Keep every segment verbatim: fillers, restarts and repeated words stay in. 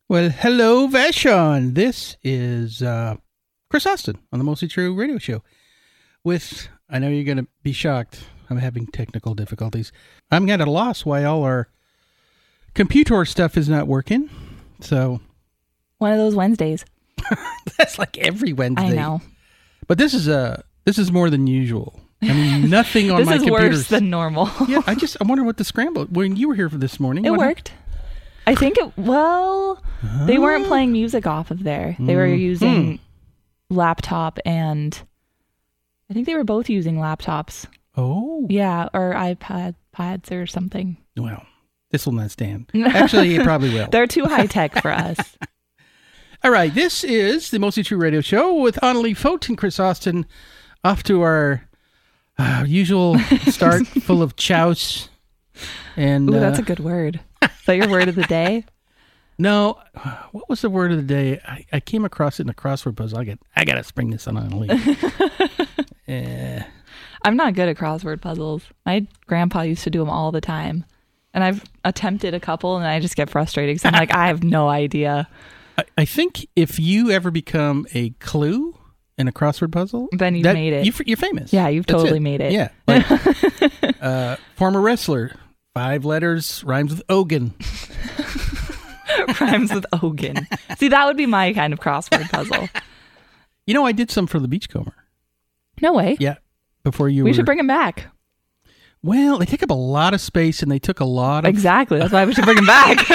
Well, hello, Vashon. This is uh, Chris Austin on the Mostly True radio show. With, I know you're going to be shocked, I'm having technical difficulties. I'm at a loss why all our computer stuff is not working. So, one of those Wednesdays. That's like every Wednesday. I know. But this is a this is more than usual. I mean, nothing on this my is computer. This is worse than normal. Yeah, I just I wonder what the scramble when you were here for this morning. It what worked. I think it, well, huh? They weren't playing music off of there. They were Mm. using Hmm. laptop and I think they were both using laptops. Oh. Yeah, or iPad, pads or something. Well, this will not stand. Actually, it probably will. They're too high tech for us. All right, this is the Mostly True radio show with Annalie Fote and Chris Austin off to our uh, usual start full of chouse. And Ooh, uh, that's a good word. Is that your word of the day? No, what was the word of the day? I, I came across it in a crossword puzzle. I get, I got to spring this on Annalie. uh, I'm not good at crossword puzzles. My grandpa used to do them all the time. And I've attempted a couple and I just get frustrated because I'm like, I have no idea. I, I think if you ever become a clue in a crossword puzzle, Then you've that- made it. You, you're famous. Yeah, you've That's totally made it. Yeah. Like, uh, former wrestler, five letters, rhymes with Ogan. Rhymes with Ogan. See, that would be my kind of crossword puzzle. You know, I did some for the Beachcomber. No way. Yeah. Before you We were... should bring him back. Well, they take up a lot of space and they took a lot of... Exactly. That's why we should bring him back.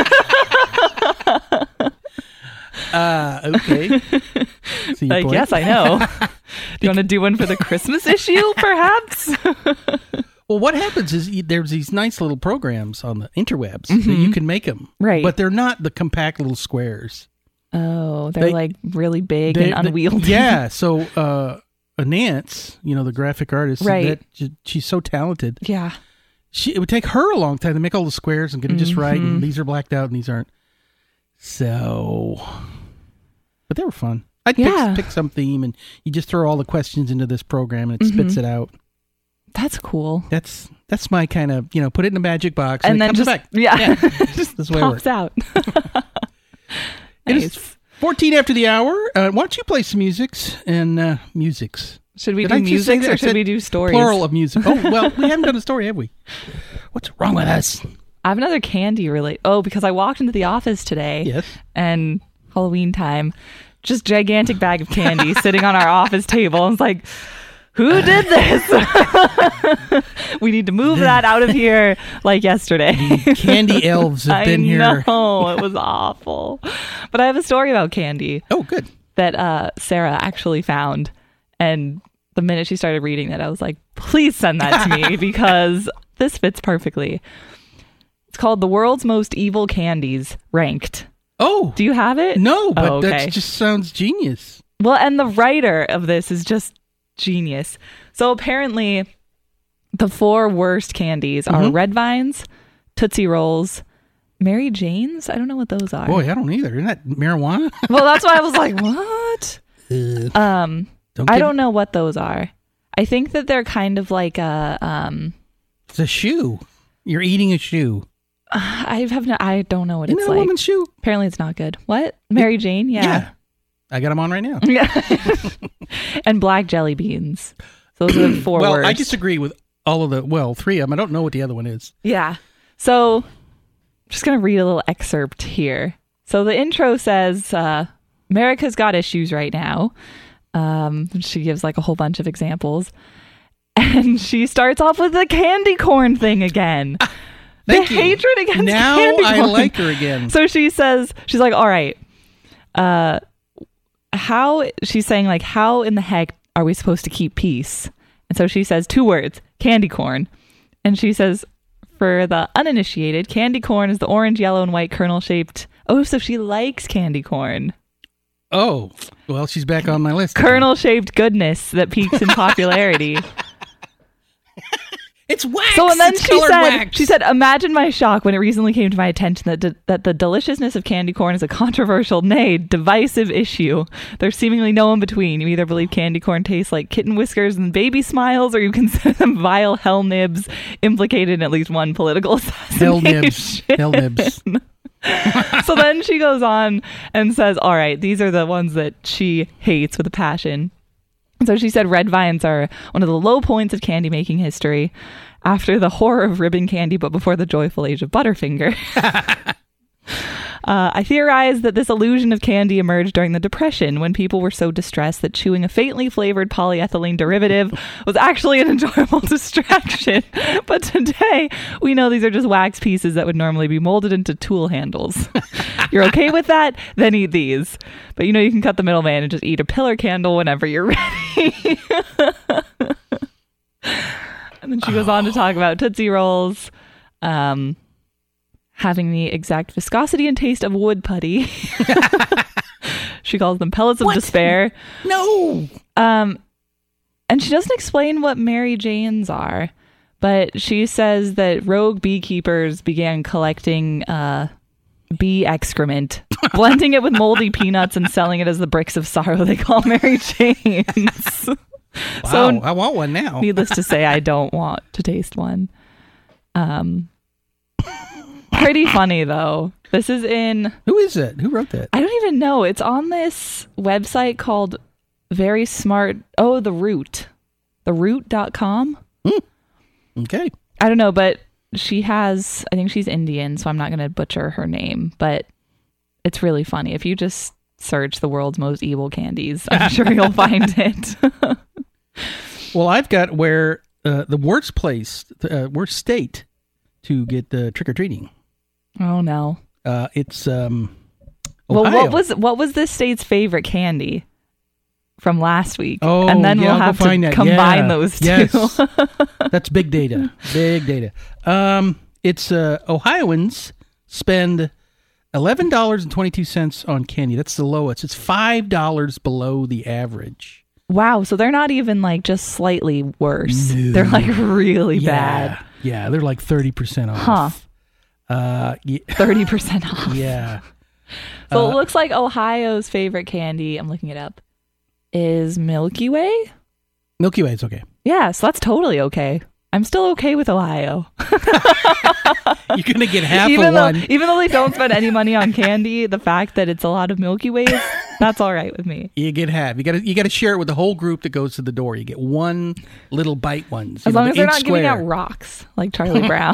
Uh, okay. See your Like, point? yes, I know. Do you want to do one for the Christmas issue, perhaps? Well, what happens is y- there's these nice little programs on the interwebs that you can make them. Right. But they're not the compact little squares. Oh, they're They- like really big They- and they- unwieldy. yeah. So, uh, Nance, you know, the graphic artist, Right. that, she- she's so talented. Yeah. She, it would take her a long time to make all the squares and get it just right. Mm-hmm. And these are blacked out and these aren't. So, but they were fun. I'd Yeah. pick, pick some theme and you just throw all the questions into this program and it spits Mm-hmm. it out. That's cool. That's that's my kind of, you know, put it in a magic box And and, then it comes just, back. yeah, Just this way it pops works. out. It Nice. is fourteen after the hour. Uh, why don't you play some musics and uh, musics? Should we Did do I just say music that? or I should said we do stories? Plural of music. Oh, well, we haven't done a story, have we? What's wrong with us? I have another candy relate. Oh, because I walked into the office today. Yes. And Halloween time, just gigantic bag of candy sitting on our office table. I was like, who did this? We need to move that out of here like yesterday. Candy elves have been I here. know, it was awful. But I have a story about candy Oh, good. that uh, Sarah actually found. And the minute she started reading it, I was like, please send that to me because this fits perfectly. It's called The World's Most Evil Candies Ranked. Oh, Do you have it? no, but Oh, okay. that just sounds genius. Well, and the writer of this is just genius. So apparently, the four worst candies are Mhm. Red Vines, Tootsie Rolls, Mary Jane's. I don't know what those are. Boy, I don't either. Isn't that marijuana? Well, that's why I was like, what? Uh, Um, don't I give- don't know what those are. I think that they're kind of like a. Um, It's a shoe. You're eating a shoe. I have no. I don't know what Isn't it's that a like. woman's shoe? Apparently, it's not good. What? Mary Jane? Yeah. I got them on right now. Yeah. And black jelly beans. Those are the four Well, worst. I disagree with all of the, well, three of them. I don't know what the other one is. Yeah. So, I'm just going to read a little excerpt here. So, the intro says, uh, America's got issues right now. Um, she gives like a whole bunch of examples. And she starts off with the candy corn thing again. Thank the you. hatred against Now candy I corn. like her again. So she says, she's like, all right, uh, how, she's saying like, how in the heck are we supposed to keep peace? And so she says two words, candy corn. And she says, for the uninitiated, candy corn is the orange, yellow, and white kernel shaped. Oh, so she likes candy corn. Oh, well, she's back on my list. Kernel shaped goodness that peaks in popularity. It's wax. So and then It's she colored said, wax. she said, imagine my shock when it recently came to my attention that d- that the deliciousness of candy corn is a controversial, nay, divisive issue. There's seemingly no in between. You either believe candy corn tastes like kitten whiskers and baby smiles, or you consider them vile hell nibs implicated in at least one political assassination. Hell nibs. Hell nibs. So then she goes on and says, all right, these are the ones that she hates with a passion. So she said red vines are one of the low points of candy making history, after the horror of ribbon candy, but before the joyful age of Butterfinger. Uh, I theorize that this illusion of candy emerged during the Depression, when people were so distressed that chewing a faintly flavored polyethylene derivative was actually an enjoyable distraction. But today, we know these are just wax pieces that would normally be molded into tool handles. You're okay with that? Then eat these. But you know you can cut the middleman and just eat a pillar candle whenever you're ready. And then she goes on to talk about Tootsie Rolls. Um... having the exact viscosity and taste of wood putty. She calls them pellets of What? despair. No. Um, and she doesn't explain what Mary Janes are, but she says that rogue beekeepers began collecting uh, bee excrement, blending it with moldy peanuts and selling it as the bricks of sorrow they call Mary Janes. Wow, So, I want one now. needless to say, I don't want to taste one. Um, pretty funny though. This is in, Who is it? Who wrote that? I don't even know. It's on this website called Very Smart. Oh, The Root. the root dot com. Okay. I don't know, but she has, I think she's Indian, so I'm not going to butcher her name, but it's really funny. If you just search the world's most evil candies, I'm sure you'll find it. Well, I've got where uh, the worst place, uh, worst state to get the trick or treating. Oh no. Uh, it's um. Well, Ohio. what was what was this state's favorite candy from last week? Oh, and then yeah, we'll I'll go have to find that. combine Yeah. those two. Yes. That's big data. Big data. Um, it's uh, Ohioans spend eleven dollars and twenty two cents on candy. That's the lowest. It's five dollars below the average. Wow, so they're not even like just slightly worse. No. They're like really Yeah. bad. Yeah, they're like thirty percent off. Huh. Uh, yeah. thirty percent off. yeah. So Uh, it looks like Ohio's favorite candy, I'm looking it up, is Milky Way. Milky Way is okay. Yeah, so that's totally okay. I'm still okay with Ohio. You're gonna get half even of though, one. even though they don't spend any money on candy, the fact that it's a lot of Milky Ways, that's all right with me. You get half. You got to you got to share it with the whole group that goes to the door. You get one little bite ones. As you know, long the as they're inch not giving out square. rocks like Charlie Brown.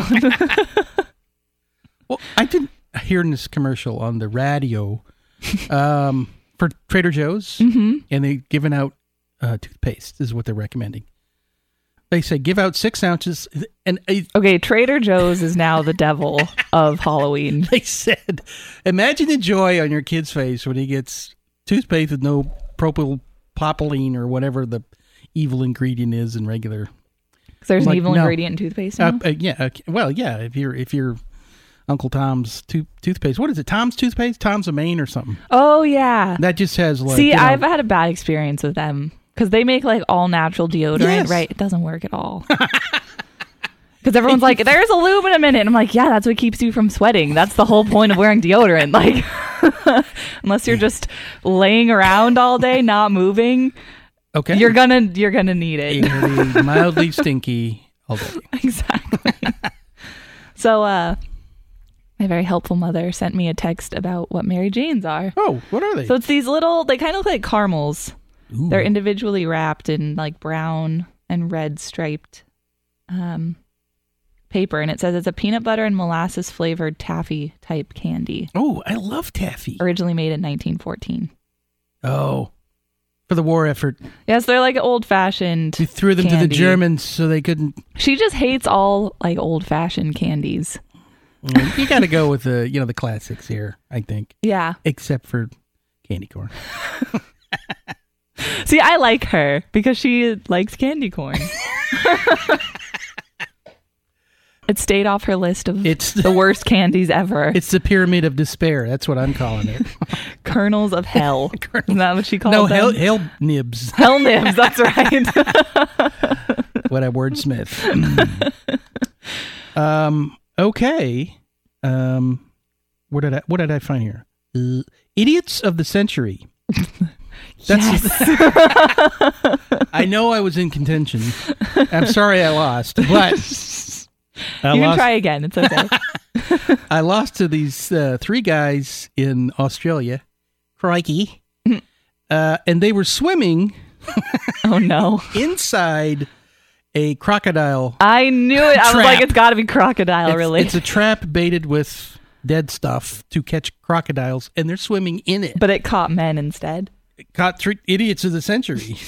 Well, I did hear in this commercial on the radio um, for Trader Joe's, hmm and they're giving out uh, toothpaste. Is what they're recommending. They say give out six ounces, and uh, Okay, Trader Joe's is now the devil of Halloween. they said, imagine the joy on your kid's face when he gets toothpaste with no propylene or whatever the evil ingredient is in regular. There's Like, an evil no. ingredient in toothpaste Uh, now? uh, yeah, uh, well, yeah. If you're if you're Uncle Tom's tooth toothpaste, what is it? Tom's toothpaste, Tom's of Maine or something. Oh, yeah. That just has like. See, you know, I've had a bad experience with them because they make like all natural deodorant, Yes. right? It doesn't work at all. Because everyone's like, there's aluminum in it. And I'm like, yeah, that's what keeps you from sweating. That's the whole point of wearing deodorant. Like, unless you're just laying around all day, not moving, okay, you're gonna you're gonna need it. You're gonna be mildly stinky all day. Exactly. So, uh, my very helpful mother sent me a text about what Mary Janes are. Oh, what are they? So it's these little, they kind of look like caramels. Ooh. They're individually wrapped in like brown and red striped um, paper. And it says it's a peanut butter and molasses flavored taffy type candy. Oh, I love taffy. Originally made in nineteen fourteen. Oh, for the war effort, Yes, they're like old fashioned. we threw them to the Candy. Germans so they couldn't. She just hates all like old fashioned candies. Mm, you got to go with the you know the classics here, I think, Yeah. except for candy corn. See, I like her because she likes candy corn. It stayed off her list of It's the worst candies ever. It's the pyramid of despair. That's what I'm calling it. Kernels of hell. Isn't that what she called no, them? hell, hell nibs. Hell nibs, that's right. What a wordsmith. um. Okay. Um. What did I? What did I find here? Uh, idiots of the century. That's. Yes. I know I was in contention. I'm sorry I lost, but I You can lost. try again. It's okay. I lost to these uh, three guys in Australia. Crikey. Uh, and they were swimming Oh, no. inside a crocodile. I knew it. I was Trap. like, it's got to be crocodile It's, related. it's a trap baited with dead stuff to catch crocodiles, and they're swimming in it. But it caught men instead. It caught three idiots of the century.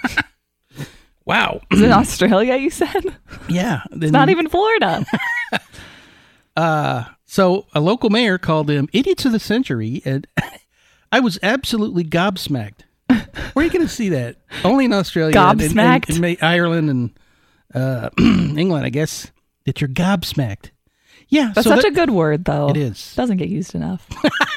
Wow. Is it Australia, you said? Yeah. It's not even Florida. Uh, so a local mayor called them idiots of the century, and I was absolutely gobsmacked. Where are you going to see that? Only in Australia. and- and- Gobsmacked? And, and Ireland and uh, England, I guess, that you're gobsmacked. Yeah. That's so such that- a good word, though. It is. Doesn't get used enough.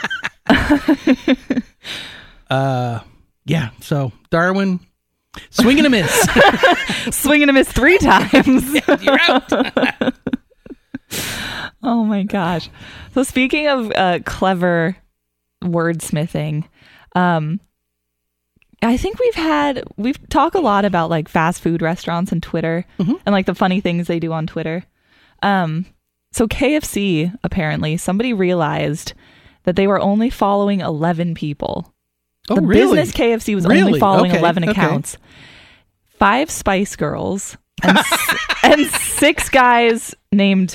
Uh, yeah. So Darwin, swing and a miss. Swing and a miss three times. You're out. Oh my gosh. So speaking of uh, clever wordsmithing, um, I think we've had, we've talked a lot about like fast food restaurants and Twitter Mhm. and like the funny things they do on Twitter. Um, so K F C, apparently, somebody realized that they were only following eleven people. Oh, the really? business K F C was Really? only following Okay, eleven okay. accounts. Five Spice Girls and, s- and six guys named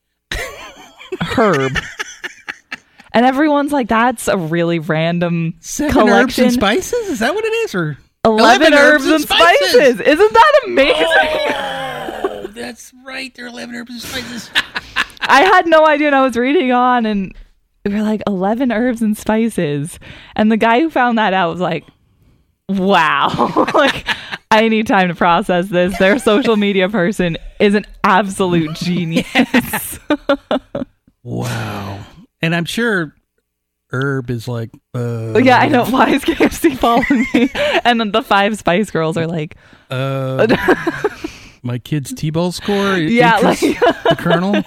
Herb. And everyone's like, that's a really random Seven collection. herbs and spices? Is that what it is? Or eleven, herbs and spices. Isn't that amazing? Oh, that's right. There are eleven herbs and spices. I had no idea. And I was reading on and we were like, eleven herbs and spices. And the guy who found that out was like, wow. Like, I need time to process this. Their social media person is an absolute genius. Wow. And I'm sure herb is like, uh, Yeah, I know. Why is K F C following me? And then the five Spice Girls are like, Uh, my kid's T-ball score. Yeah, interests like- the colonel.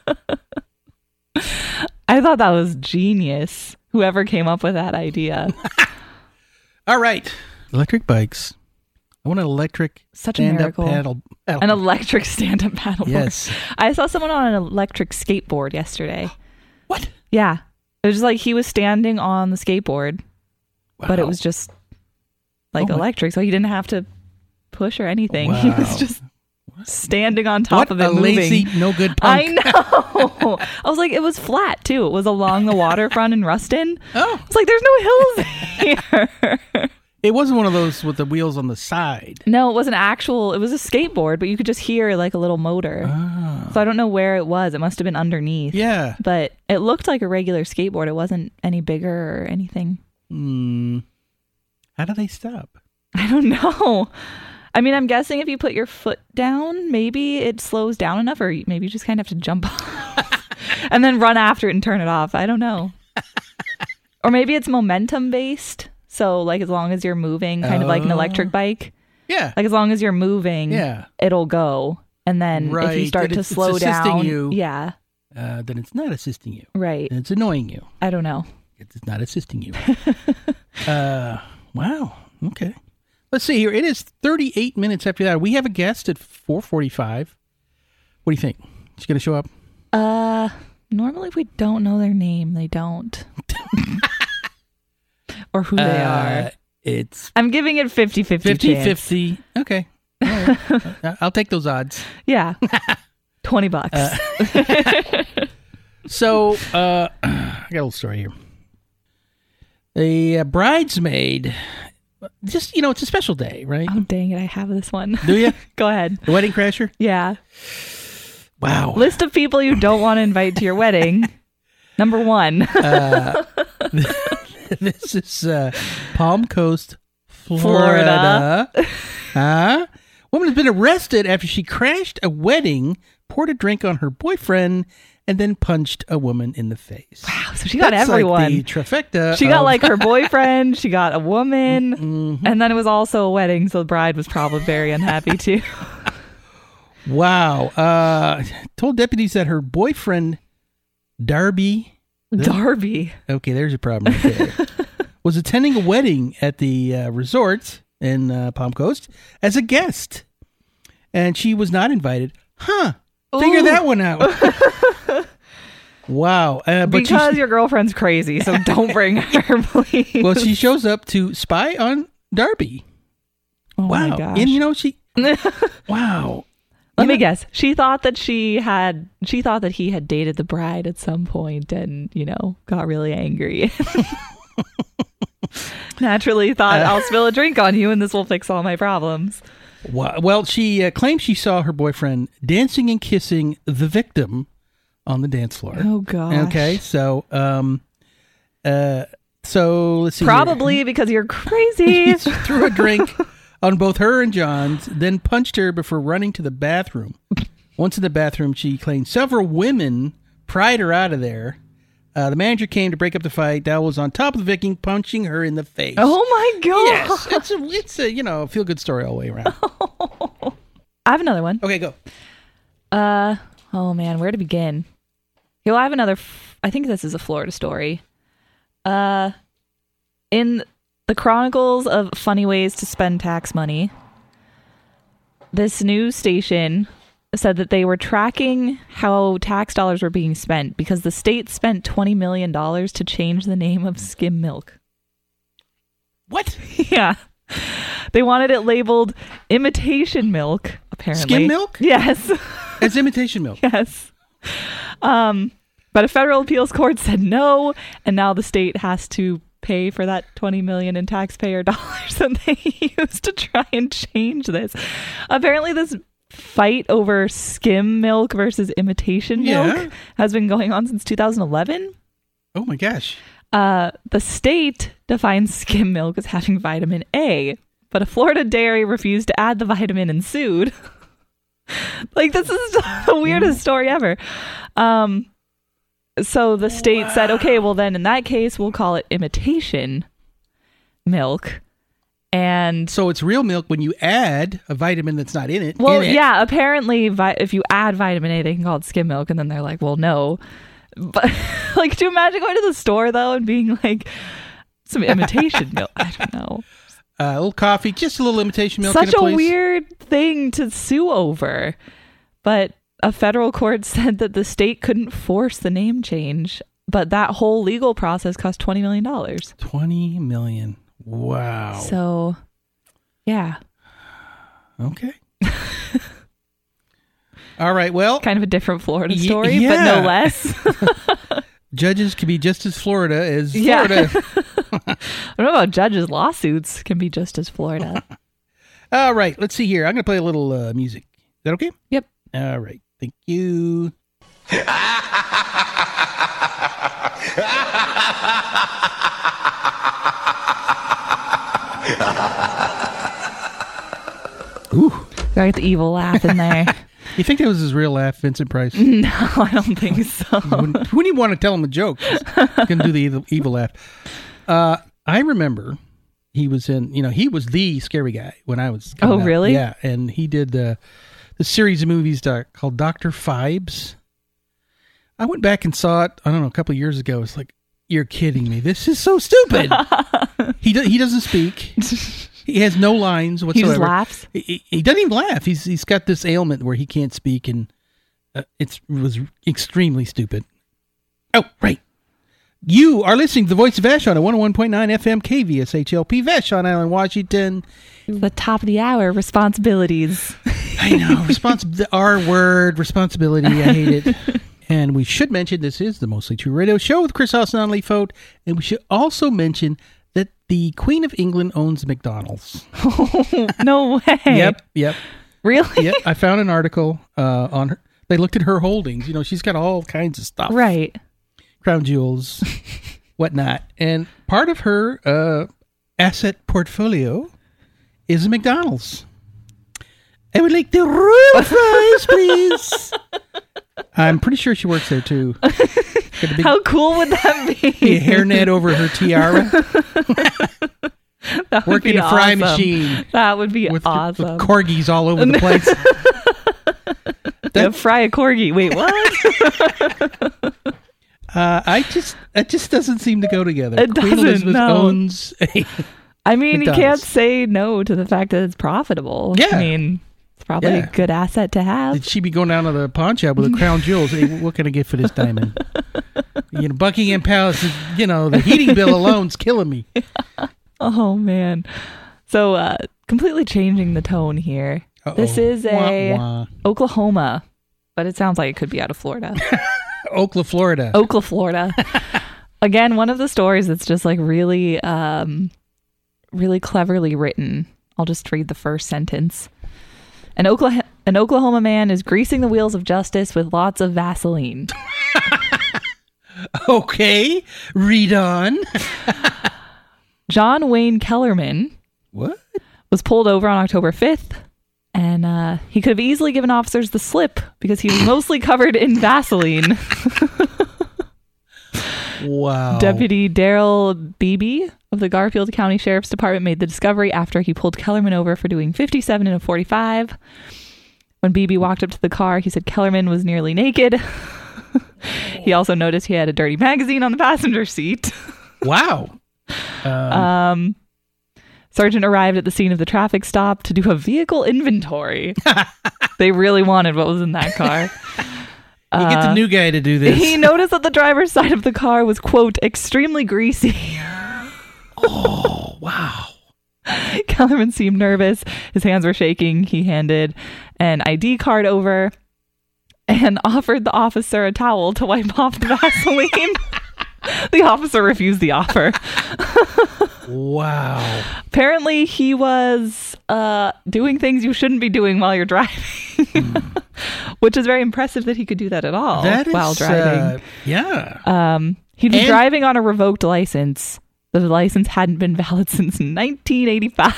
I thought that was genius. Whoever came up with that idea. All right. Electric bikes. I want an electric Such a stand-up miracle. paddle. paddle. An electric stand-up paddleboard. Yes. I saw someone on an electric skateboard yesterday. What? Yeah. It was just like he was standing on the skateboard, but it Wow. was just like Oh my- electric, so he didn't have to push or anything. He was Wow. just standing on top What of it a moving. lazy, no good I punk. know. I was like, it was flat too. It was along the waterfront in Ruston. Oh, I was like, there's no hills here. it wasn't one of those with the wheels on the side. No, it was an actual, it was a skateboard, but you could just hear like a little motor. Ah. So I don't know where it was. It must have been underneath. Yeah. But it looked like a regular skateboard. It wasn't any bigger or anything. Hmm. How do they stop? I don't know. I mean, I'm guessing if you put your foot down, maybe it slows down enough, or maybe you just kind of have to jump off and then run after it and turn it off. I don't know. Or maybe it's momentum based. So, like, as long as you're moving, kind of like an Oh. electric bike, Yeah. like, as long as you're moving, Yeah. it'll go. And then if Right, you start that to it's- it's slow assisting down, you. yeah, Uh, then it's not assisting you. right. It's annoying you. I don't know. It's not assisting you. uh, wow. Okay. Let's see here. It is thirty-eight minutes after that. We have a guest at four forty-five. What do you think? She's going to show up? Uh, normally if we don't know their name, they don't. Or who they Uh, are. It's I'm giving it fifty-fifty chance. fifty-fifty. Okay. All right. I- I'll take those odds. Yeah. twenty bucks. Uh, So, uh, I got a little story here. The uh, bridesmaid, just, you know, it's a special day, right? Oh, dang it. I have this one. Do you? Go ahead. The wedding crasher? Yeah. Wow. List of people you don't want to invite to your wedding. Number one. Uh, this is uh, Palm Coast, Florida. Florida. Huh? Woman has been arrested after she crashed a wedding, poured a drink on her boyfriend, and then punched a woman in the face. Wow. So she got That's everyone. Like the trifecta. She got of- like her boyfriend. She got a woman. Mhm. And then it was also a wedding. So the bride was probably very unhappy too. Wow. Uh, told deputies that her boyfriend, Darby, Darby. okay, there's a problem right there, was attending a wedding at the uh, resort in uh, Palm Coast as a guest. And she was not invited. Huh. Figure Ooh. that one out. Wow. Uh, but because she, your girlfriend's crazy, so don't bring her, please. well, she shows up to spy on Darby. Oh wow. my gosh. And you know, she, wow. Let You me know- guess. She thought that she had, she thought that he had dated the bride at some point and, you know, got really angry. Naturally thought, Uh, I'll spill a drink on you and this will fix all my problems. Wow. Well, she uh, claims she saw her boyfriend dancing and kissing the victim on the dance floor. Oh, gosh. Okay. So, um, uh, so let's see. here. Probably because you're crazy. She threw a drink on both her and John's, then punched her before running to the bathroom. Once in the bathroom, she claimed several women pried her out of there. Uh, the manager came to break up the fight. Dowell was on top of the Viking, punching her in the face. Oh, my God. Yes, it's a, it's a you know feel good story all the way around. I have another one. Okay, go. Uh, oh man, where to begin? Yo, I have another. F- I think this is a Florida story. Uh, in the Chronicles of Funny Ways to Spend Tax Money, this news station said that they were tracking how tax dollars were being spent because the state spent twenty million dollars to change the name of skim milk. What? Yeah. They wanted it labeled imitation milk, apparently. Skim milk? Yes. It's imitation milk. Yes. Um, but a federal appeals court said no, and now the state has to pay for that twenty million dollars in taxpayer dollars that they used to try and change this. Apparently this fight over skim milk versus imitation milk Yeah. has been going on since two thousand eleven. Oh my gosh. Uh, the state defines skim milk as having vitamin A, but a Florida dairy refused to add the vitamin and sued. Like, this is the weirdest story ever. Um, so the state Wow. said, okay, well then in that case, we'll call it imitation milk. And So it's real milk when you add a vitamin that's not in it. well, in it. yeah, apparently vi- if you add vitamin A, they can call it skim milk. And then they're like, well, no. But like, could you imagine going to the store though and being like, some imitation milk? I don't know. Uh, a little coffee, just a little imitation milk. Such in a, a place. weird thing to sue over. But a federal court said that the state couldn't force the name change. But that whole legal process cost twenty million dollars. Twenty million. Wow. So, yeah. Okay. All right. Well, Kind of a different Florida Y- story, yeah. but no less. judges can be just as Florida as Yeah. Florida. I don't know about judges' lawsuits can be just as Florida. All right. Let's see here. I'm going to play a little uh, music. Is that okay? Yep. All right. Thank you. Ooh. Gotta get the evil laugh in there. You think that was his real laugh, Vincent Price? No, I don't think so. when, when you want to tell him a joke, he's going to do the evil, evil laugh. Uh, I remember he was in, you know, he was the scary guy when I was. coming Oh, out. really? Yeah. And he did uh, the series of movies uh, called Doctor Phibes. I went back and saw it, I don't know, a couple of years ago. It's like, you're kidding me. This is so stupid. he, do, he doesn't speak. He has no lines He whatsoever. just laughs. He, he doesn't even laugh. He's he's got this ailment where he can't speak, and uh, it's, it was extremely stupid. Oh, right. You are listening to the Voice of Vashon at one oh one point nine F M K V S H L P, Vashon Island, Washington. The top of the hour responsibilities. I know. Responsi- the R word, responsibility. I hate it. And we should mention this is the Mostly True Radio Show with Chris Austin on Lee Fote. And we should also mention that the Queen of England owns McDonald's. No way. Yep, yep. Really? Yep. I found an article uh, on her. They looked at her holdings. You know, she's got all kinds of stuff. Right. Crown jewels, whatnot. And part of her uh, asset portfolio is a McDonald's. I would like the royal fries, please. I'm pretty sure she works there, too. Got a big How cool would that be? hairnet over her tiara. That would Working be a fry awesome. machine. That would be With, awesome. with corgis all over the place. Yeah, fry a corgi. Wait, what? Uh, I just That just doesn't seem to go together. It Queen doesn't, Elizabeth no. owns a I mean, you can't McDonald's. say no to the fact that it's profitable. Yeah. I mean, it's probably Yeah. a good asset to have. Did she be going down to the pawn shop with a crown jewels? Hey, what can I get for this diamond? You know, Buckingham Palace is, you know, the heating bill alone's killing me. Oh, man. So, uh, completely changing the tone here. Uh-oh. This is a Wah, wah. Oklahoma, but it sounds like it could be out of Florida. Oakland, Florida. Oakland, Florida. Again, one of the stories that's just like really, um, really cleverly written. I'll just read the first sentence. An Oklahoma, an Oklahoma man is greasing the wheels of justice with lots of Vaseline. Okay, read on. John Wayne Kellerman What? was pulled over on October fifth, and uh, he could have easily given officers the slip because he was mostly covered in Vaseline. Wow. Deputy Daryl Beebe of the Garfield County Sheriff's Department made the discovery after he pulled Kellerman over for doing fifty-seven and a forty-five. When Beebe walked up to the car, he said Kellerman was nearly naked. He also noticed he had a dirty magazine on the passenger seat. Wow. Um, Um, Sergeant arrived at the scene of the traffic stop to do a vehicle inventory. They really wanted what was in that car. you get the Uh, new guy to do this. He noticed that the driver's side of the car was, quote, extremely greasy. Oh, wow. Kellerman seemed nervous. His hands were shaking. He handed an I D card over and offered the officer a towel to wipe off the Vaseline. The officer refused the offer. Wow. Apparently, he was uh, doing things you shouldn't be doing while you're driving, mm. Which is very impressive that he could do that at all That while is, driving. Uh, yeah. Um, he'd been And- driving on a revoked license. The license hadn't been valid since nineteen eighty-five.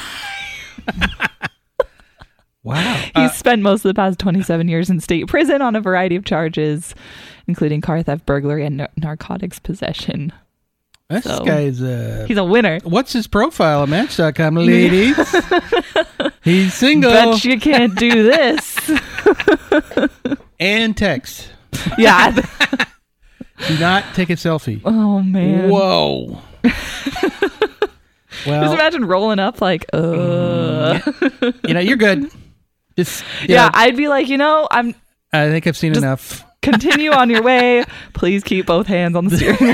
Wow. He's Uh, spent most of the past twenty-seven years in state prison on a variety of charges, including car theft, burglary, and nar- narcotics possession. this so- guy's uh, He's a winner. what's his profile at Match dot com, ladies? He's single. Bet you can't do this. And text. Yeah. Do not take a selfie. Oh, man. Whoa. Just Well, imagine rolling up like, uh. you know, you're good. Just Yeah, yeah. I'd be like, you know, I'm I think I've seen Just- enough. continue on your way. Please keep both hands on the steering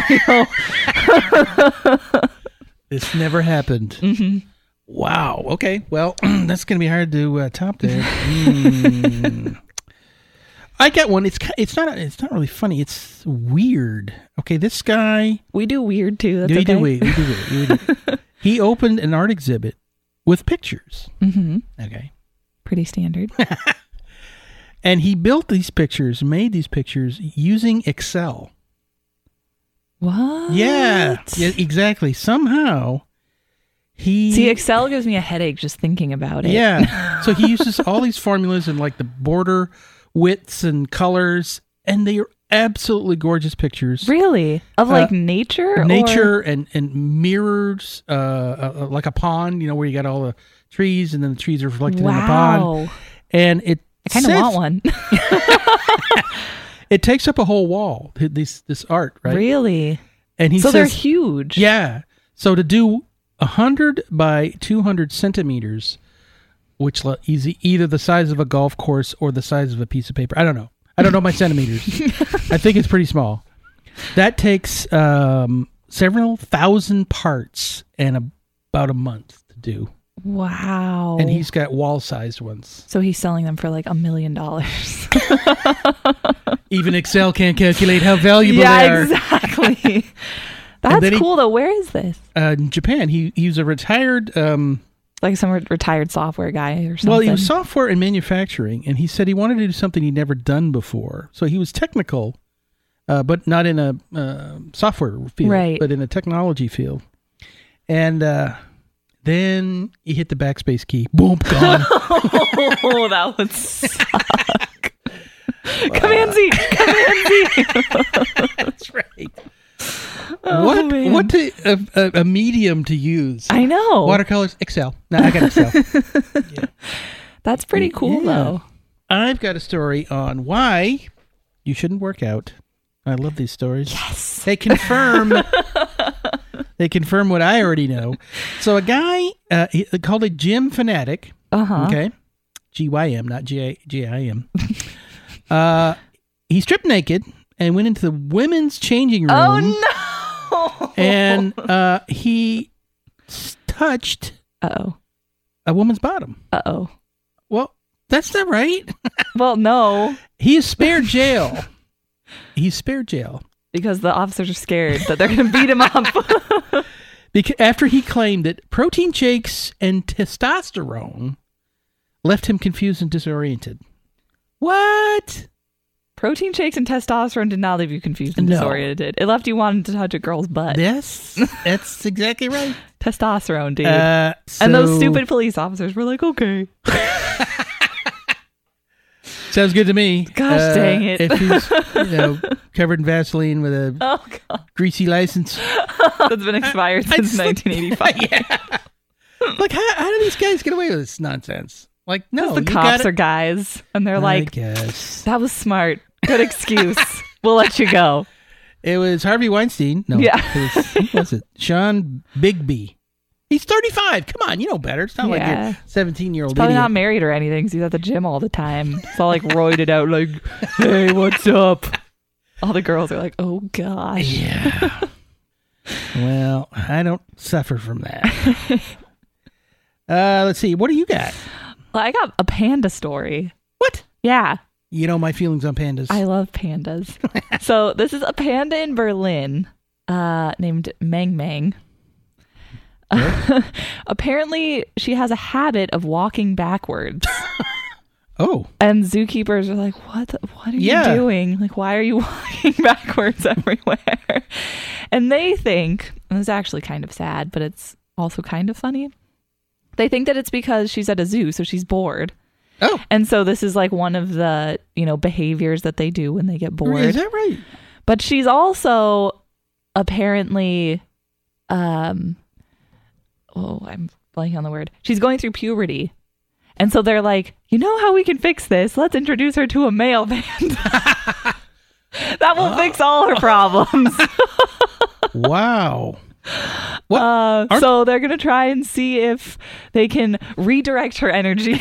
wheel. This never happened. Mm-hmm. Wow. Okay. Well, that's going to be hard to uh, top there. Mm. I got one. It's ki- it's not it's not really funny. It's weird. Okay, this guy. We do weird too. That's we okay. do weird. We do weird. We do. He opened an art exhibit with pictures. Mm-hmm. Okay. Pretty standard. And he built these pictures, made these pictures using Excel. What? Yeah. Yeah. Exactly. Somehow he. See, Excel gives me a headache just thinking about it. Yeah. So he uses all these formulas and like the border widths and colors, and they are absolutely gorgeous pictures. Really? Of like Uh, nature? Nature and, and mirrors, uh, uh, like a pond, you know, where you got all the trees and then the trees are reflected Wow. in the pond. And it I kind of says- want one. It takes up a whole wall, this this art, right? Really? And he so they're says, huge. yeah. So to do one hundred by two hundred centimeters, which le- is either the size of a golf course or the size of a piece of paper. I don't know. I don't know my centimeters. I think it's pretty small. That takes um, several thousand parts and a, about a month to do. Wow. And he's got wall-sized ones. So he's selling them for like a million dollars. Even Excel can't calculate how valuable Yeah, they are. exactly. That's then he- cool though. Where is this? Uh, in Japan, he, he was a retired... Um, Like some re- retired software guy or something. Well, he was software and manufacturing, and he said he wanted to do something he'd never done before. So he was technical, uh, but not in a uh, software field, Right. but in a technology field. And uh, then he hit the backspace key. Boom, gone. Oh, that would suck. Command Z. Command Z. That's right. Oh, what man. what to, a, a, a medium to use? I know. Watercolors, Excel. No, I got Excel. Yeah. That's pretty cool Yeah. though. I've got a story on why you shouldn't work out. I love these stories. Yes. They confirm. They confirm what I already know. So a guy uh, he, called a gym fanatic. Uh huh. Okay, G Y M, not G I M. uh, he stripped naked and went into the women's changing room. Oh, no. And uh, he touched Uh-oh. a woman's bottom. Uh-oh. Well, that's not right. Well, no. He is spared jail. He's spared jail. Because the officers are scared that they're going to beat him up. Because after he claimed that protein shakes and testosterone left him confused and disoriented. What? Protein shakes and testosterone did not leave you confused and No. disoriented. It left you wanting to touch a girl's butt. Yes, that's exactly right. Testosterone, dude. Uh, so, and those stupid police officers were like, okay. Sounds good to me. Gosh Uh, dang it. If he's you know, covered in Vaseline with a Oh, God. greasy license. That's been expired I since just like- nineteen eighty-five. Yeah. Like, how, how do these guys get away with this nonsense? Like, no, the you cops gotta- are guys, and they're I like, guess. that was smart. Good excuse. We'll let you go. It was Harvey Weinstein. No, Yeah. it was, who was it? Sean Bigby. He's thirty-five. Come on, you know better. It's not like Yeah. you're seventeen-year-old Probably idiot. not married or anything, 'cause he's at the gym all the time. It's all like roided out, like, hey, what's up? All the girls are like, oh, gosh. Yeah. Well, I don't suffer from that. uh, let's see. What do you got? Well, I got a panda story. What? Yeah. You know my feelings on pandas. I love pandas. So this is a panda in Berlin uh, named Meng Meng. Apparently, she has a habit of walking backwards. oh. And zookeepers are like, what the, what are Yeah. you doing? Like, why are you walking backwards everywhere? And they think, and it's actually kind of sad, but it's also kind of funny. They think that it's because she's at a zoo, so she's bored. Oh. And so this is like one of the, you know, behaviors that they do when they get bored. Is that right? But she's also apparently, um, oh, I'm blanking on the word. She's going through puberty. And so they're like, you know how we can fix this? Let's introduce her to a male panda. That will Oh. fix all her problems. Wow. What? Uh, Aren't- so they're going to try and see if they can redirect her energy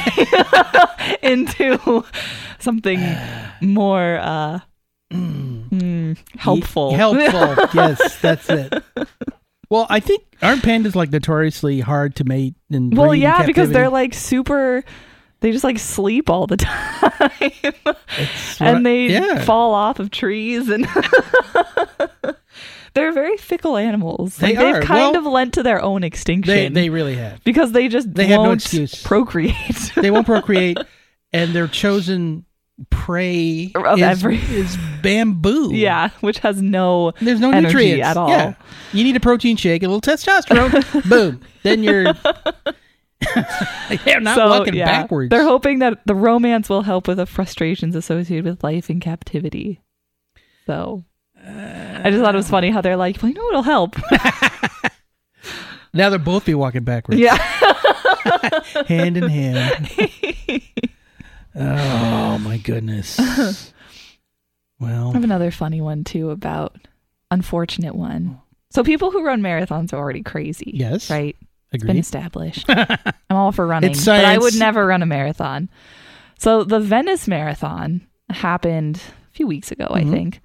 into something more uh, mm, helpful. Ye- helpful. Yes, that's it. Well, I think aren't pandas like notoriously hard to mate and Well, breed in yeah, because they're captivity? like super. They just like sleep all the time, It's what I- and they yeah. fall off of trees, and they're very fickle animals. They Like, they've are. kind Well, of lent to their own extinction. They they really have. because they just They have no won't excuse. procreate. They won't procreate, and their chosen prey Of is, every- is bamboo. Yeah, which has no There's no energy nutrients at all. Yeah. You need a protein shake, a little testosterone, boom. Then you're they're not so, walking yeah, backwards. They're hoping that the romance will help with the frustrations associated with life in captivity. So I just thought it was funny how they're like, well, you know what'll help? Now they'll both be walking backwards. Yeah. Hand in hand. Oh my goodness. Well, I have another funny one too about unfortunate one. So people who run marathons are already crazy. yes. Right? It's been Agreed. established. I'm all for running, It's but I science. would never run a marathon. So the Venice Marathon happened a few weeks ago, Mhm. I think.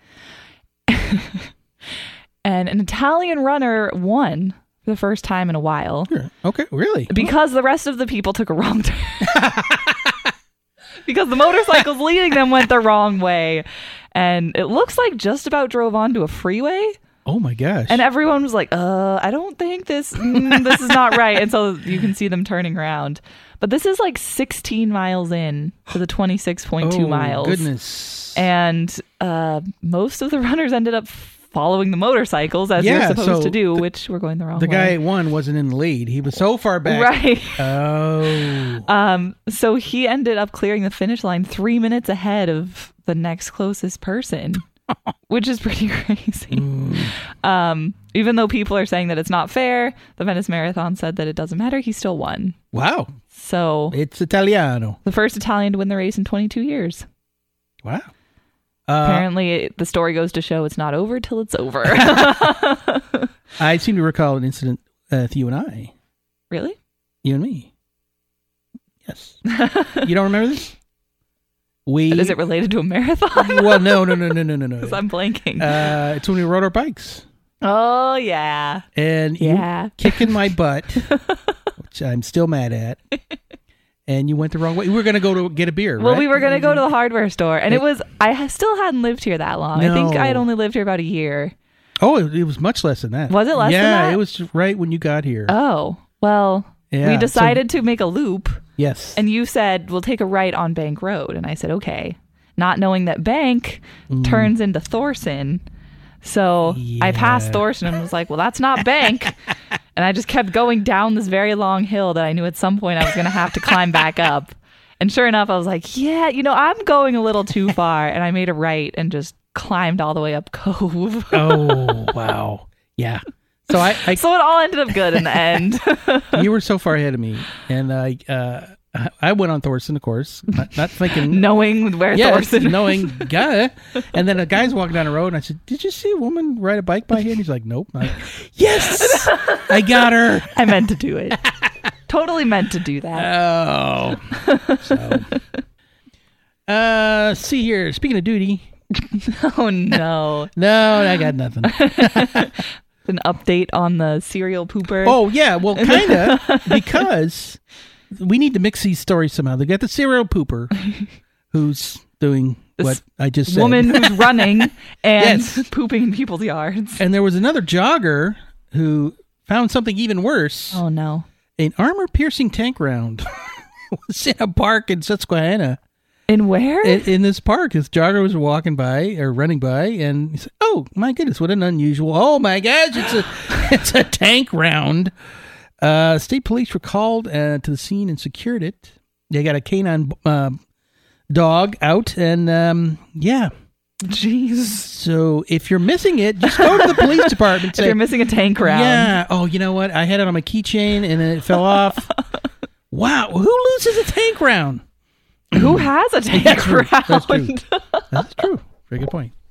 And an Italian runner won for the first time in a while Sure. Okay, really? because the rest of the people took a wrong turn. Because the motorcycles leading them went the wrong way. And it looks like just about drove onto a freeway. Oh my gosh. And everyone was like, uh, I don't think this, mm, this is not right. And so you can see them turning around. But this is like sixteen miles in to the twenty-six point two oh, miles. Goodness. And uh, most of the runners ended up following the motorcycles as Yeah, you're supposed so to do, the- which we're going the wrong the way. guy at one wasn't in the lead. He was so far back. Right. Oh. Um, so he ended up clearing the finish line three minutes ahead of the next closest person, which is pretty crazy. Mm. Um, even though people are saying that it's not fair, the Venice Marathon said that it doesn't matter. He still won. Wow. So It's Italiano. the first Italian to win the race in twenty-two years. Wow. Uh, Apparently, the story goes to show it's not over till it's over. I seem to recall an incident uh, with you and I. Really? You and me. Yes. You don't remember this? We. Is it related to a marathon? Well, no, no, no, no, no, no, no. Because I'm blanking. Uh, it's when we rode our bikes. Oh, yeah. And Yeah. you kicking my butt, which I'm still mad at. And you went the wrong way. We were going to go to get a beer, Well, right? we were going to go to the hardware store. And it was, I ha- still hadn't lived here that long. I think No. I had only lived here about a year. Oh, it, it was much less than that. Was it less yeah, than that? Yeah, it was right when you got here. Oh, well, Yeah, we so- decided to make a loop. Yes. And you said, we'll take a right on Bank Road. And I said, okay. Not knowing that Bank Mm. turns into Thorson. So I passed Yeah. Thorson and was like, well, that's not Bank. And I just kept going down this very long hill that I knew at some point I was going to have to climb back up. And sure enough, I was like, yeah, you know, I'm going a little too far. And I made a right and just climbed all the way up Cove. Oh, wow. Yeah. So I, I So it all ended up good in the end. you were so far ahead of me. And I, uh, I went on Thorson, of course, not, not thinking. Knowing where Yeah, Thorson knowing guy. And then a guy's walking down the road, and I said, "Did you see a woman ride a bike by here?" And he's like, "Nope." I'm like, yes, I got her. I meant to do it. Totally meant to do that. Oh, so. Uh, see here. Speaking of duty, Oh, no. no, I got nothing. An update on the serial pooper. Oh yeah, well, kind of, because we need to mix these stories somehow. They got the serial pooper who's doing This what I just said. woman who's running and Yes. pooping in people's yards. And there was another jogger who found something even worse. Oh, no. An armor-piercing tank round was in a park in Susquehanna. In where? In, in this park, this jogger was walking by or running by, and he said, "Oh my goodness, what an unusual! Oh my gosh, it's a it's a tank round." Uh, state police were called uh, to the scene and secured it. They got a canine uh, dog out, and um, yeah. Jeez. So if you're missing it, just go to the police department. And If say, you're missing a tank round. yeah. Oh, you know what? I had it on my keychain, and then it fell off. Wow, who loses a tank round? Who has a tank That's true. round? That's true. That's true. Very good point.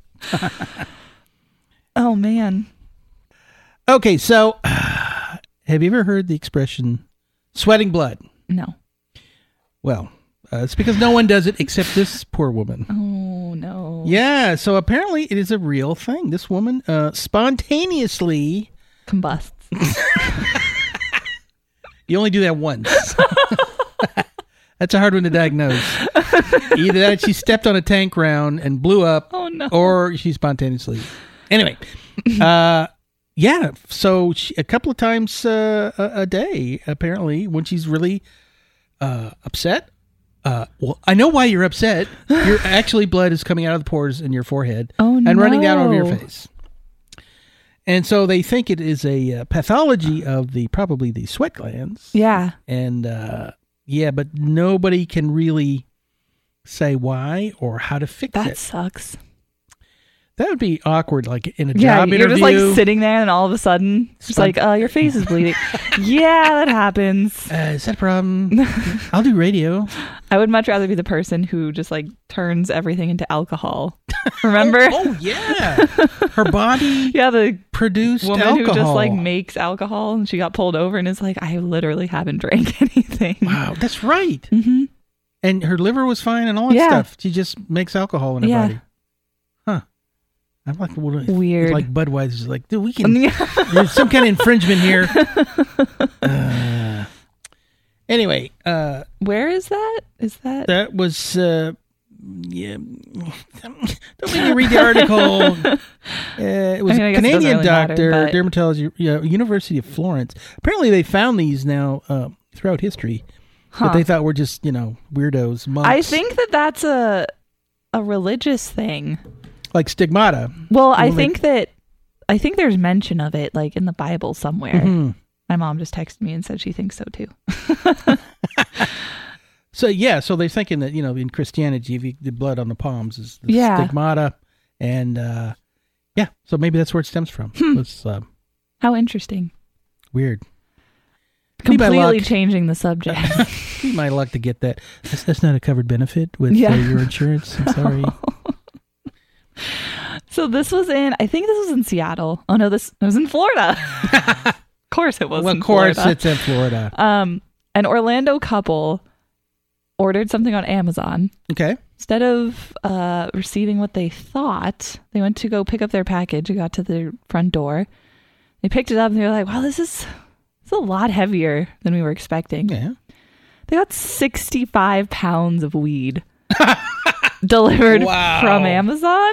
Oh, man. Okay, so have you ever heard the expression sweating blood? No. Well, uh, it's because no one does it except this poor woman. Oh, no. Yeah, so apparently it is a real thing. This woman uh, spontaneously... Combusts. You only do that once. That's a hard one to diagnose. Either that she stepped on a tank round and blew up, Oh, no. or she spontaneously. Anyway, uh, yeah. So she, a couple of times uh, a, a day, apparently, when she's really uh, upset. Uh, well, I know why you're upset. Your actually blood is coming out of the pores in your forehead Oh, and running down over your no. face. And so they think it is a uh, pathology of the probably the sweat glands. Yeah. And uh, yeah, but nobody can really say why or how to fix That it. sucks. That would be awkward, like in a Yeah, job you're interview. just like sitting there and all of a sudden, it's Spon- like, uh, your face is bleeding. Yeah, that happens. Uh, is that a problem? I'll do radio. I would much rather be the person who just like turns everything into alcohol. Remember? Oh, oh, yeah. Her body Yeah, the produced woman alcohol. who just like makes alcohol and she got pulled over and is like, I literally haven't drank anything. Wow, that's right. Mm-hmm. And her liver was fine and all that Yeah. stuff. She just makes alcohol in her Yeah. body. Huh. I'm like, what if- Weird. Like Budweiser's like, dude, we can, there's some kind of infringement here. Uh, anyway, uh, Where is that? Is that? that was, uh, yeah. Don't make me read the article. Uh, it was I mean, I a guess it doesn't Canadian really matter, doctor, but- dermatology, yeah, University of Florence. Apparently, they found these now uh, throughout history Huh. that they thought were just, you know, weirdos, monks. I think that that's a a religious thing. Like stigmata. Well, I Well, they- think that I think there's mention of it like in the Bible somewhere. Mhm. My mom just texted me and said she thinks so too. So yeah, so they're thinking that, you know, in Christianity, if you, the blood on the palms is the Yeah. stigmata, and uh, yeah, so maybe that's where it stems from. Hmm. It's uh, How interesting. weird. Be my Completely luck. changing the subject. Be my luck to get that. That's, that's not a covered benefit with Yeah. uh, your insurance. I'm sorry. So this was in, I think this was in Seattle. Oh no, this it was in Florida. Of course it was well, in of course, Florida. it's in Florida. Um, an Orlando couple ordered something on Amazon. Okay. Instead of uh, receiving what they thought, they went to go pick up their package. It got to their front door. They picked it up and they were like, wow, this is, this is a lot heavier than we were expecting. Yeah. They got sixty-five pounds of weed delivered Wow. from Amazon.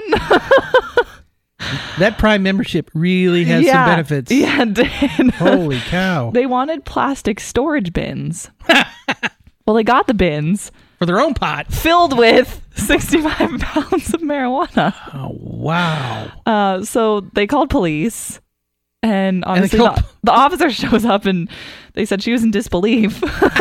That Prime membership really has yeah. some benefits. Yeah, it did. Holy cow. They wanted plastic storage bins. Well, they got the bins For their own pot. filled with sixty-five pounds of marijuana. Oh, wow. Uh, so they called police. And honestly, called- the, the officer shows up and they said she was in disbelief.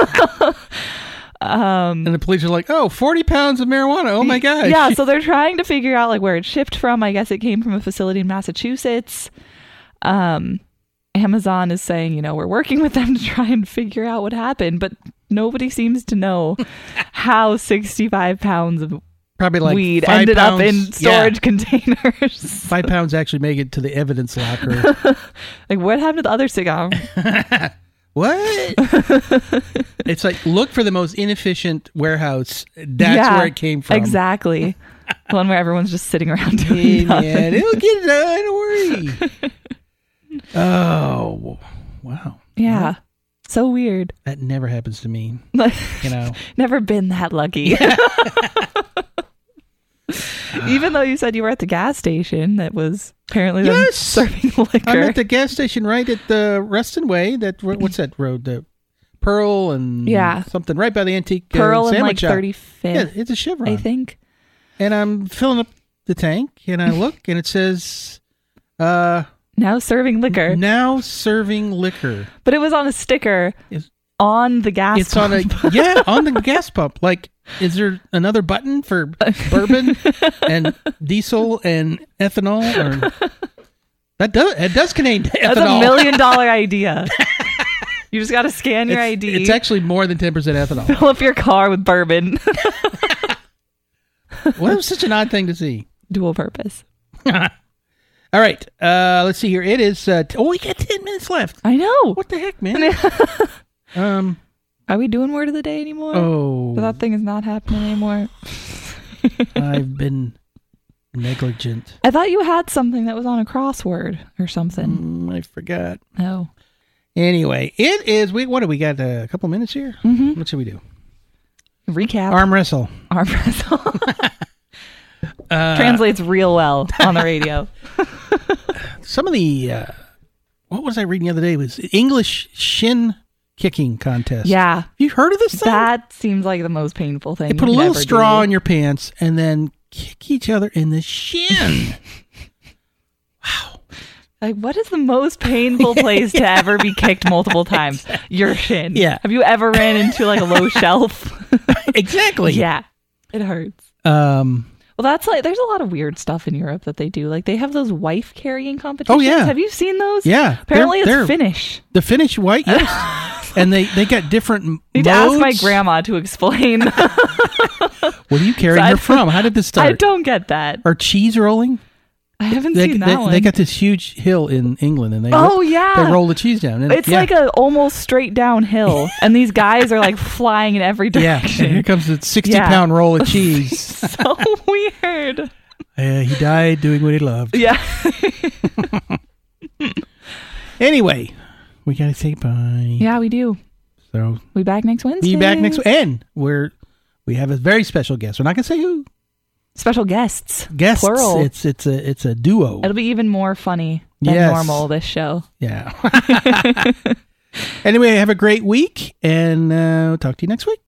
um, And the police are like, oh, forty pounds of marijuana. Oh, my gosh. Yeah, so they're trying to figure out like where it shipped from. I guess it came from a facility in Massachusetts. Um, Amazon is saying, you know, we're working with them to try and figure out what happened, but nobody seems to know how sixty-five pounds of Probably like weed five ended pounds, up in storage yeah, containers. five pounds actually make it to the evidence locker. Like, what happened to the other cigar? What? It's like, look for the most inefficient warehouse. That's Yeah, where it came from. Exactly. The one where everyone's just sitting around doing Hey, nothing. man, it'll get it done. Don't worry. Oh, wow. Yeah. So weird. That never happens to me. Like, You know. never been that lucky. Even though you said you were at the gas station that was apparently them Yes! serving I'm liquor. at the gas station right at the Reston Way. That what's that road? The Pearl and Yeah. something right by the antique uh, Pearl and sandwich like shop. thirty-fifth, Yeah, it's a Chevron. I think. And I'm filling up the tank, and I look, and it says, uh, Now serving liquor. now serving liquor. But it was on a sticker It's- on the gas It's on pump. a, yeah, on the gas pump. Like, is there another button for bourbon and diesel and ethanol? Or that does, it does contain ethanol. That's a million dollar idea. You just got to scan your it's, I D. It's actually more than ten percent ethanol. Fill up your car with bourbon. What was such an odd thing to see? Dual purpose. All right. Uh, let's see here. It is, uh, t- oh, we got ten minutes left. I know. What the heck, man? um, Are we doing word of the day anymore? oh, That thing is not happening anymore. I've been negligent. I thought you had something that was on a crossword or something. Mm, I forgot. Oh. Anyway, it is, we, what do we got? Uh, a couple minutes here? Mm-hmm. What should we do? Recap. Arm wrestle. Arm wrestle. Uh, Translates real well on the radio. some of the, uh, what was I reading the other day? It was English shin kicking contest. Yeah. Have you heard of this thing? That seems like the most painful thing. They put a you little could ever straw do. in your pants and then kick each other in the shin. Wow. Like, what is the most painful place to ever be kicked multiple times? Your shin. Yeah. Have you ever ran into like a low shelf? Exactly. Yeah. It hurts. Um, Well, that's like, there's a lot of weird stuff in Europe that they do. Like, they have those wife carrying competitions. Oh, yeah. Have you seen those? yeah. Apparently they're, it's they're, Finnish. The Finnish white, yes. And they, they got different m- I need to modes. ask my grandma to explain. What are you carrying So I- her from? How did this start? I don't get that. Or cheese rolling? I haven't They, seen that they, one. they got this huge hill in England, and they oh, ro- yeah. they roll the cheese down. And, It's yeah. like a almost straight downhill, and these guys are like flying in every Yeah, direction. and here comes the sixty Yeah. pound roll of cheese. So weird. Uh, he died doing what he loved. Yeah. Anyway, we gotta say bye. Yeah, we do. So We back next Wednesday. be back next. And we're we have a very special guest. We're not gonna say who. Special guests. Guests. Plural. It's it's a it's a duo. It'll be even more funny than Yes. normal, this show. Yeah. Anyway, have a great week, and uh, talk to you next week.